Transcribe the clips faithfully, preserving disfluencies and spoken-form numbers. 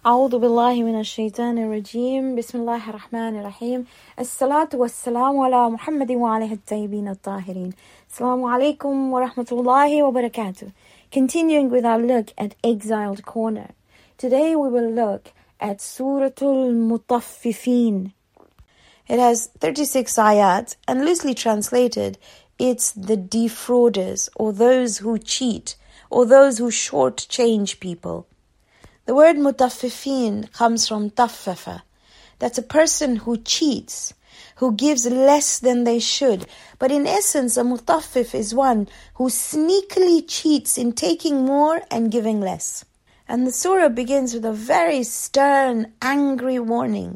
أعوذ بالله من الشيطان الرجيم بسم الله الرحمن الرحيم الصلاة والسلام على محمد وعليه الطيبين الطاهرين Assalamu alaikum wa rahmatullahi wa barakatuh. Continuing with our look at Exiled Corner. Today we will look at Suratul Mutaffifin. It has thirty-six ayat and loosely translated it's the defrauders or those who cheat or those who shortchange people. The word mutaffifin comes from taffafa. That's a person who cheats, who gives less than they should. But in essence, a mutaffif is one who sneakily cheats in taking more and giving less. And the surah begins with a very stern, angry warning.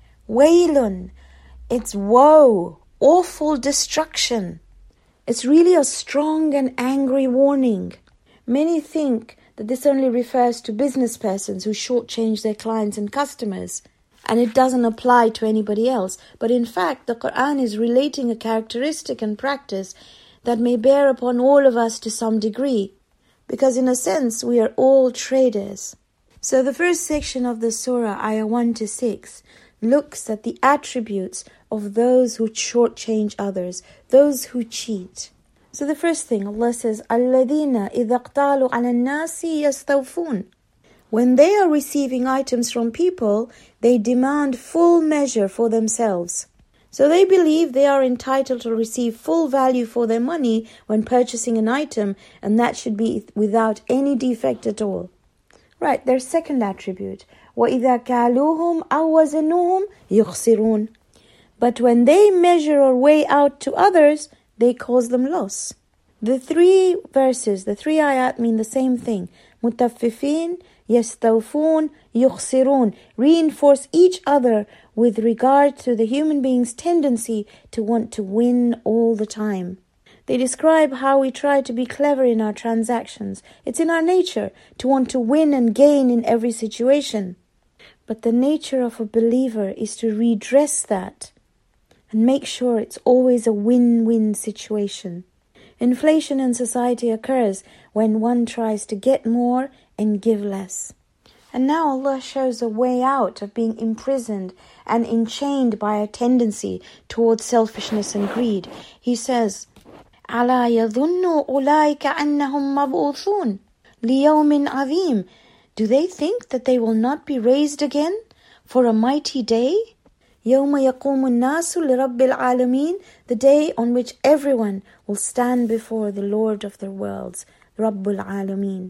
Waylun, it's woe, awful destruction. It's really a strong and angry warning. Many think that this only refers to business persons who shortchange their clients and customers, and it doesn't apply to anybody else. But in fact, the Quran is relating a characteristic and practice that may bear upon all of us to some degree, because in a sense, we are all traders. So the first section of the surah, ayah one to six, looks at the attributes of those who shortchange others, those who cheat. So the first thing, Allah says, الَّذِينَ إِذَا اقْتَالُوا عَلَى النَّاسِ يَسْتَوْفُونَ. When they are receiving items from people, they demand full measure for themselves. So they believe they are entitled to receive full value for their money when purchasing an item, and that should be without any defect at all. Right, their second attribute, وَإِذَا كَالُوهُمْ أَوْ وَزَنُوهُمْ يُخْسِرُونَ. But when they measure or weigh out to others, they cause them loss. The three verses, the three ayat mean the same thing. Mutaffifin, yastawfun, yukhsirun. Reinforce each other with regard to the human being's tendency to want to win all the time. They describe how we try to be clever in our transactions. It's in our nature to want to win and gain in every situation. But the nature of a believer is to redress that and make sure it's always a win-win situation. Inflation in society occurs when one tries to get more and give less. And now Allah shows a way out of being imprisoned and enchained by a tendency towards selfishness and greed. He says, أَلَا يَظُنُّ أُولَٰئِكَ أَنَّهُمْ مَبْعُوثُونَ لِيَوْمٍ عَظِيمٍ. Do they think that they will not be raised again for a mighty day? يَوْمَ يَقُومُ النَّاسُ لِرَبِّ الْعَالَمِينَ. The day on which everyone will stand before the Lord of the worlds, Rabbul Alameen.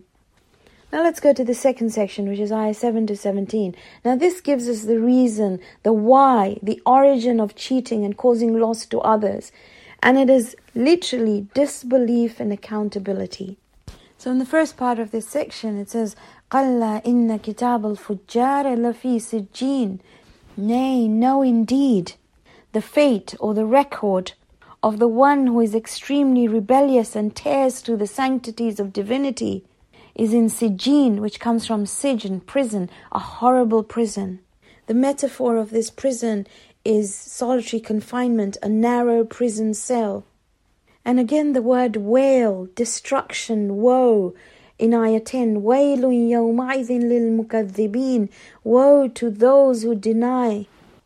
Now let's go to the second section, which is ayah seven to seventeen. Now this gives us the reason, the why, the origin of cheating and causing loss to others. And it is literally disbelief and accountability. So in the first part of this section, it says, قَلَّا إِنَّ كِتَابَ الْفُجَّارِ لَفِي سِجِّينَ. Nay, no indeed, the fate or the record of the one who is extremely rebellious and tears through the sanctities of divinity is in Sijin, which comes from Sijn, prison, a horrible prison. The metaphor of this prison is solitary confinement, a narrow prison cell. And again the word wail, destruction, woe. In ayah ten, وَيْلٌ يَوْمَئِذٍ لِلْمُكَذِّبِينَ. Woe to those who deny,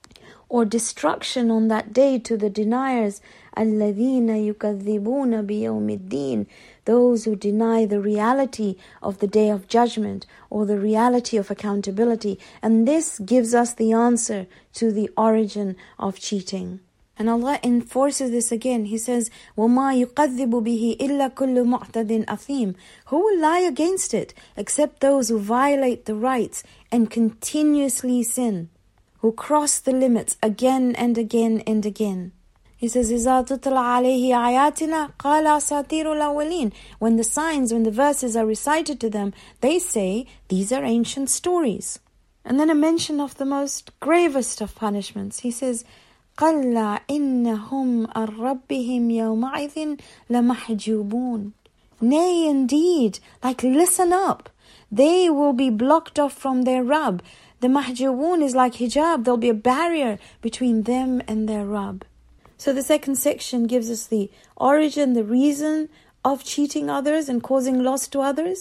or destruction on that day to the deniers. الَّذِينَ يُكَذِّبُونَ بِيَوْمِ الدِّينِ. Those who deny the reality of the day of judgment or the reality of accountability. And this gives us the answer to the origin of cheating. And Allah enforces this again. He says, وَمَا يُقَذِّبُ بِهِ إِلَّا كُلُّ مُعْتَدٍ أَثِيمٍ. Who will lie against it except those who violate the rights and continuously sin, who cross the limits again and again and again. He says, إِذَا تُتْلَى عَلَيْهِ آيَاتِنَا قَالَ أَسَاطِيرُ الْأَوَّلِينَ. When the signs, when the verses are recited to them, they say, these are ancient stories. And then a mention of the most gravest of punishments. He says, قَلَّا إِنَّهُمْ عَنْ رَبِّهِمْ يَوْمَئِذٍ لَمَحْجُوبُونَ. Nay, indeed, like listen up, they will be blocked off from their Rabb. The mahjubun is like hijab, there'll be a barrier between them and their Rabb. So the second section gives us the origin, the reason of cheating others and causing loss to others.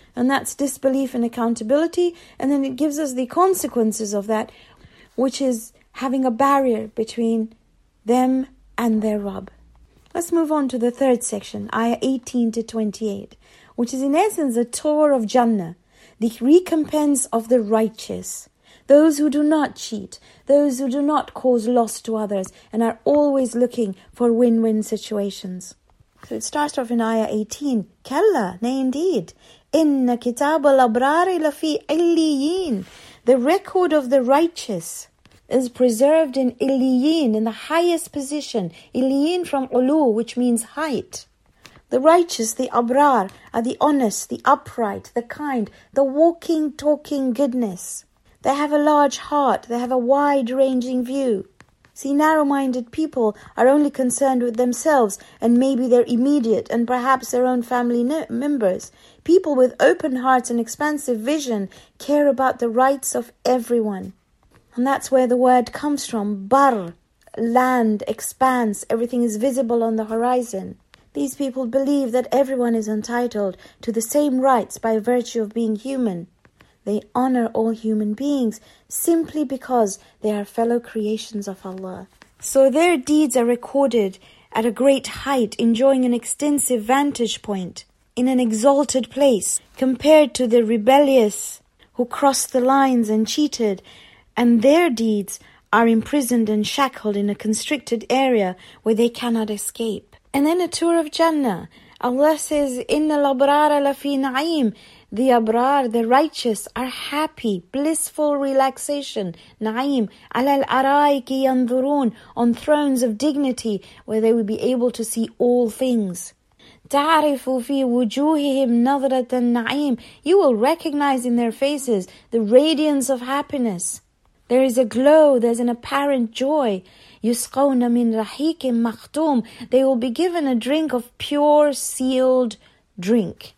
And that's disbelief and accountability. And then it gives us the consequences of that, which is having a barrier between them and their Rabb. Let's move on to the third section, ayah eighteen to twenty-eight, which is in essence a tour of Jannah, the recompense of the righteous, those who do not cheat, those who do not cause loss to others, and are always looking for win-win situations. So it starts off in ayah eighteen, Kalla, nay indeed, Inna kitab al-abrari lafi illiyin. The record of the righteous is preserved in illiyin, in the highest position. Illiyin from ulu, which means height. The righteous, the abrar, are the honest, the upright, the kind, the walking, talking goodness. They have a large heart. They have a wide-ranging view. See, narrow-minded people are only concerned with themselves and maybe their immediate and perhaps their own family no- members. People with open hearts and expansive vision care about the rights of everyone. And that's where the word comes from. Bar, land, expanse, everything is visible on the horizon. These people believe that everyone is entitled to the same rights by virtue of being human. They honor all human beings simply because they are fellow creations of Allah. So their deeds are recorded at a great height, enjoying an extensive vantage point, in an exalted place, compared to the rebellious who crossed the lines and cheated, and their deeds are imprisoned and shackled in a constricted area where they cannot escape. And then a tour of Jannah. Allah says, Inna al-abrara lafi na'im. The abrar, the righteous, are happy, blissful relaxation. Na'im, ala al-araiki yanzurun, on thrones of dignity where they will be able to see all things. Ta'arifu fi wujuhihim nadrat an-na'im. You will recognize in their faces the radiance of happiness. There is a glow, there's an apparent joy. Yusqawna min rahikim makhtum. They will be given a drink of pure sealed drink.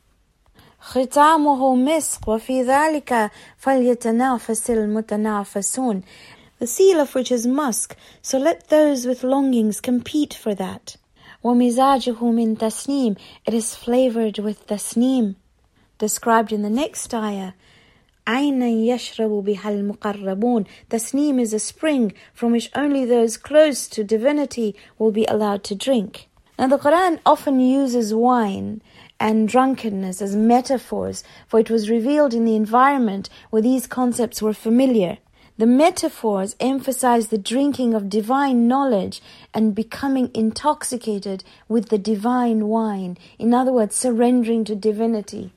ختامه مسك وفي ذلك فليتنافس المتنافسون. The seal of which is musk, so let those with longings compete for that. ومزاجه من تسنيم. It is flavored with tasneem, described in the next ayah. عَيْنًا يَشْرَبُ بِهَا الْمُقَرَّبُونَ. Tasneem is a spring from which only those close to divinity will be allowed to drink. Now the Quran often uses wine and drunkenness as metaphors, for it was revealed in the environment where these concepts were familiar. The metaphors emphasize the drinking of divine knowledge and becoming intoxicated with the divine wine. In other words, surrendering to divinity.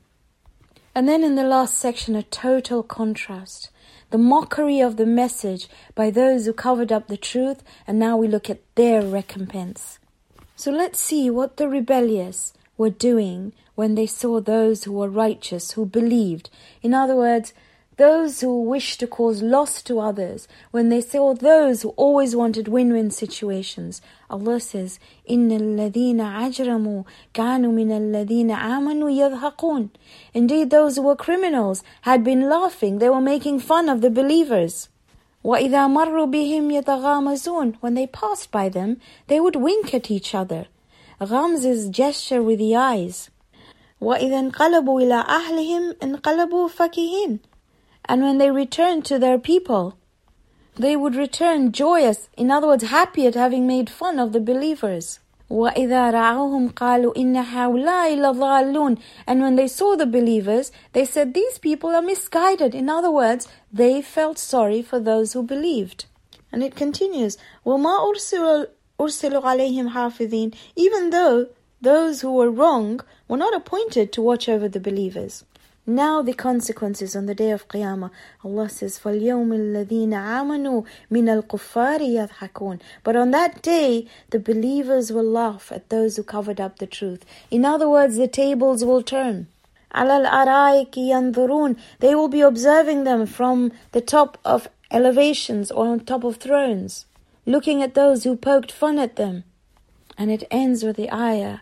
And then in the last section, a total contrast. The mockery of the message by those who covered up the truth, and now we look at their recompense. So let's see what the rebellious were doing when they saw those who were righteous, who believed. In other words, those who wished to cause loss to others, when they saw those who always wanted win-win situations. Allah says, إِنَّ الَّذِينَ عَجْرَمُوا كَانُوا مِنَ الَّذِينَ آمَنُوا يَضْحَكُونَ. Indeed, those who were criminals had been laughing. They were making fun of the believers. وَإِذَا مَرُّوا بِهِمْ يَتَغَامَزُونَ. When they passed by them, they would wink at each other. Ghamz is gesture with the eyes. وَإِذَا انْقَلَبُوا إِلَىٰ أَهْلِهِمْ انْقَلَبُوا فَكِهِينَ. And when they returned to their people, they would return joyous, in other words, happy at having made fun of the believers. وَإِذَا رَعَوْهُمْ قَالُوا إِنَّ هَؤُلَاءِ لَضَالُّونَ. And when they saw the believers, they said, these people are misguided. In other words, they felt sorry for those who believed. And it continues, وَمَا أُرْسِلُوا عَلَيْهِمْ حَافِظِينَ. Even though those who were wrong were not appointed to watch over the believers. Now the consequences on the day of Qiyamah. Allah says, فَالْيَوْمِ الَّذِينَ آمَنُوا مِنَ الْكُفَّارِ يَضْحَكُونَ. But on that day, the believers will laugh at those who covered up the truth. In other words, the tables will turn. عَلَى الْأَرَائِكِ يَنْظُرُونَ. They will be observing them from the top of elevations or on top of thrones, looking at those who poked fun at them. And it ends with the ayah,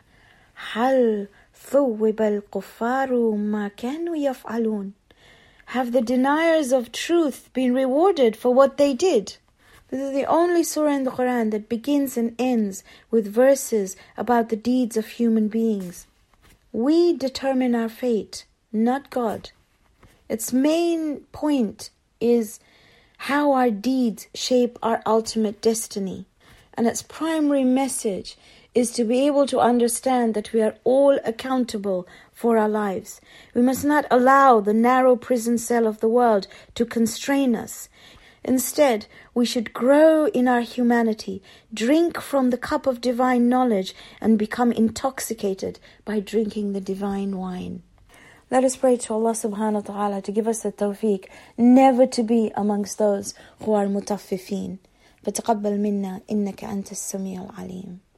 هَلْ ثُوِّبَ الْكُفَّارُ مَا كَانُوا يَفْعَلُونَ. Have the deniers of truth been rewarded for what they did? This is the only surah in the Quran that begins and ends with verses about the deeds of human beings. We determine our fate. not God. Its main point is how our deeds shape our ultimate destiny. And its primary message is to be able to understand that we are all accountable for our lives. We must not allow the narrow prison cell of the world to constrain us. Instead, we should grow in our humanity, drink from the cup of divine knowledge, and become intoxicated by drinking the divine wine. Let us pray to Allah subhanahu wa ta'ala to give us the tawfiq never to be amongst those who are mutaffifin. فتقبل منا إنك أنت السميع العليم.